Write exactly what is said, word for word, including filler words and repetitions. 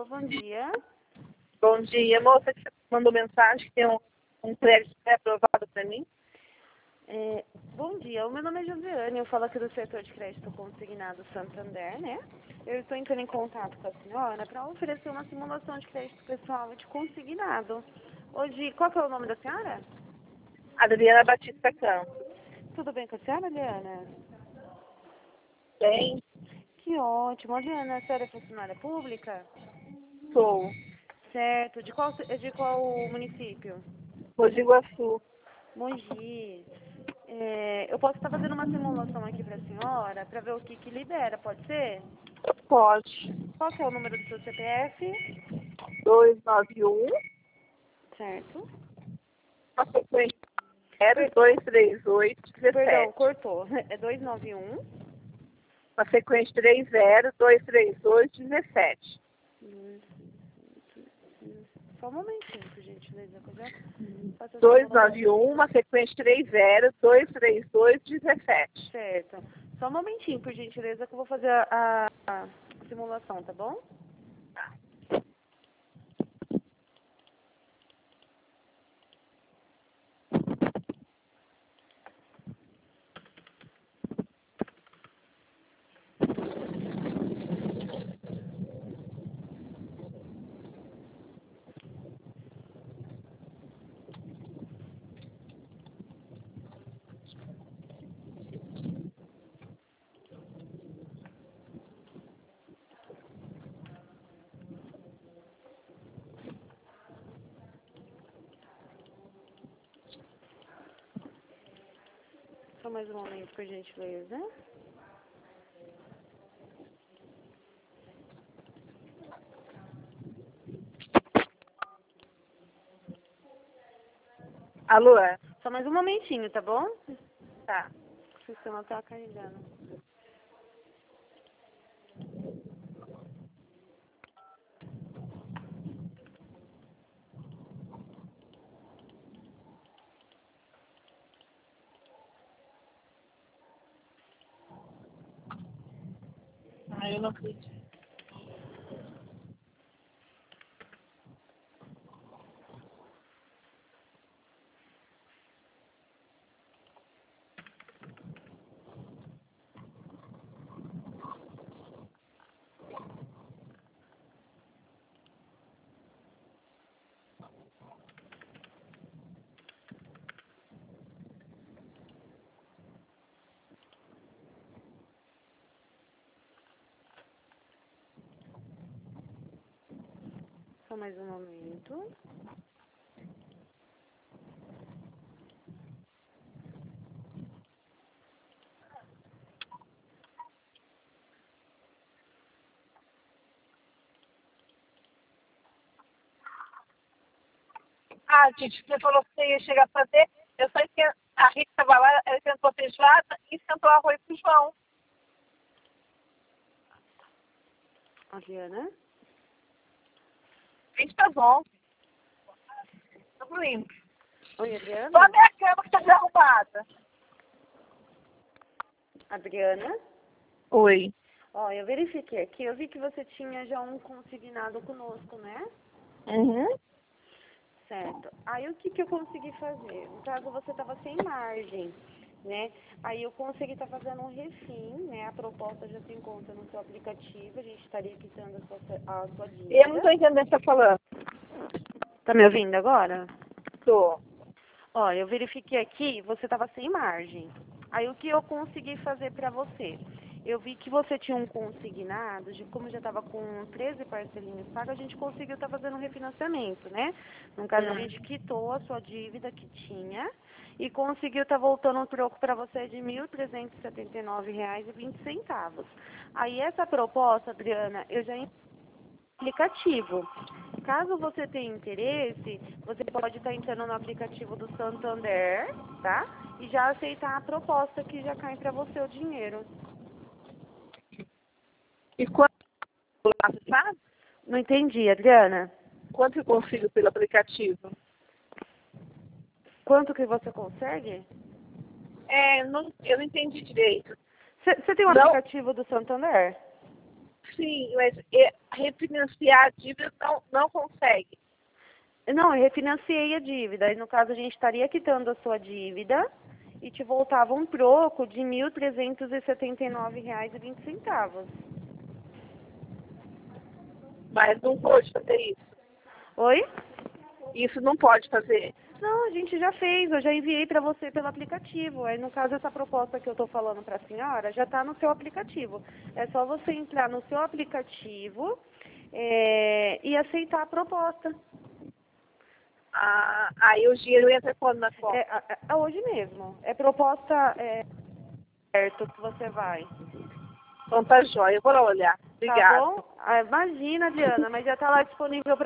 bom dia. Bom dia, moça, que você mandou mensagem que tem um, um crédito pré-aprovado para mim. É, bom dia, o meu nome é Josiane, eu falo aqui do setor de crédito consignado Santander, né? Eu estou entrando em contato com a senhora para oferecer uma simulação de crédito pessoal de consignado. Hoje, qual que é o nome da senhora? Adriana Batista Campos. Tudo bem com a senhora, Adriana? Bem, Que ótimo. Adriana, a senhora é funcionária pública? sou. Certo. De qual, de qual município? Mogi Guaçu. Mogi. É, eu posso estar fazendo uma simulação aqui para a senhora para ver o que, que libera, pode ser? Pode. Qual que é o número do seu C P F? dois nove um, Certo. a sequência zero dois três oito Perdão, dezessete. cortou. É dois nove um. A sequência três zero dois três oito dezessete. Só um momentinho, por gentileza. que eu já faço a dois simulação. nove um, uma sequência três zero dois três oito dezessete. Certo. Só um momentinho, por gentileza, que eu vou fazer a, a, a simulação, tá bom? Só mais um momento, por gentileza. Alô? Só mais um momentinho, tá bom? Tá. O sistema tá carregando. Ah, eu não acredito. Só mais um momento. Ah, gente, você falou que você ia chegar a fazer. Eu só esqueci. A Rita estava lá, ela esquentou feijoada e esquentou arroz pro João. Adriana? Gente, tá bom. Tudo limpo. Oi, Adriana? Só a minha cama que tá desarrumada. Adriana? Oi. Ó, eu verifiquei aqui, eu vi que você tinha já um consignado conosco, né? Uhum. Certo. Aí o que, que eu consegui fazer? No caso, você estava sem margem, né? Aí eu consegui estar fazendo um refim, né? A proposta já se encontra no seu aplicativo, a gente estaria quitando a sua, a sua dívida. Eu não tô entendendo o que você tá falando. Tá me ouvindo agora? Tô. Ó, eu verifiquei aqui, você estava sem margem. Aí o que eu consegui fazer para você? Eu vi que você tinha um consignado, de como já estava com treze parcelinhas pagas, a gente conseguiu estar fazendo um refinanciamento, né? No caso, a Hum. gente quitou a sua dívida que tinha e conseguiu estar voltando um troco para você de mil trezentos e setenta e nove reais e vinte centavos. Aí essa proposta, Adriana, eu já aplicativo. Caso você tenha interesse, você pode estar entrando no aplicativo do Santander, tá? E já aceitar a proposta que já cai para você o dinheiro. E quanto lá, você sabe? Não entendi, Adriana. Quanto eu consigo pelo aplicativo? Quanto que você consegue? É, não, eu não entendi direito. Você tem um Não, aplicativo do Santander? Sim, mas é, refinanciar a dívida não, não consegue. Não, eu refinanciei a dívida. Aí, no caso, a gente estaria quitando a sua dívida e te voltava um troco de mil trezentos e setenta e nove reais e vinte centavos. Mas não pode fazer isso. Oi? Isso não pode fazer. Não, a gente já fez, eu já enviei para você pelo aplicativo. Aí, no caso, essa proposta que eu estou falando para a senhora já está no seu aplicativo. É só você entrar no seu aplicativo é, e aceitar a proposta. Ah, aí o dinheiro entra quando na conta? É, é, é hoje mesmo. É proposta é, certo que você vai. Então tá jóia, eu vou lá olhar. Tá Obrigada. bom? Ah, imagina, Diana, mas já está lá disponível para